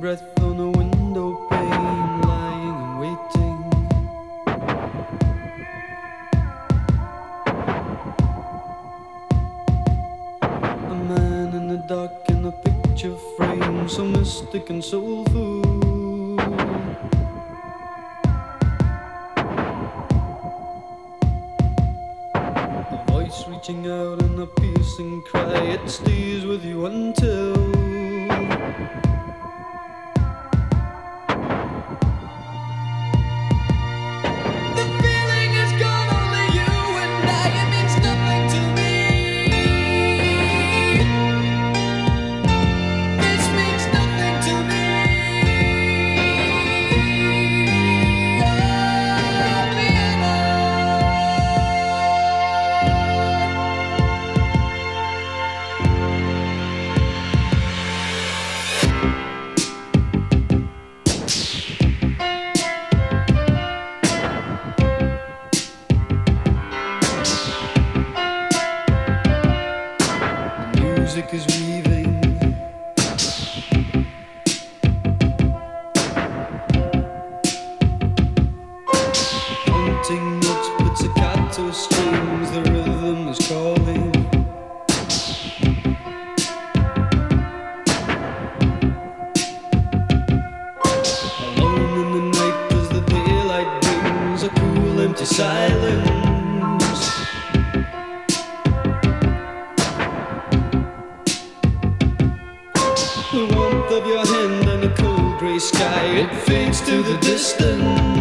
breath on a window pane, lying and waiting. A man in the dark in a picture frame, so mystic and soulful. A voice reaching out in a piercing cry, it stays with you until music is weaving. Haunting notes, pizzicato strings, the rhythm is calling. Alone in the night as the daylight brings a cool empty silence. The warmth of your hand and a cold grey sky, it fades to the distance.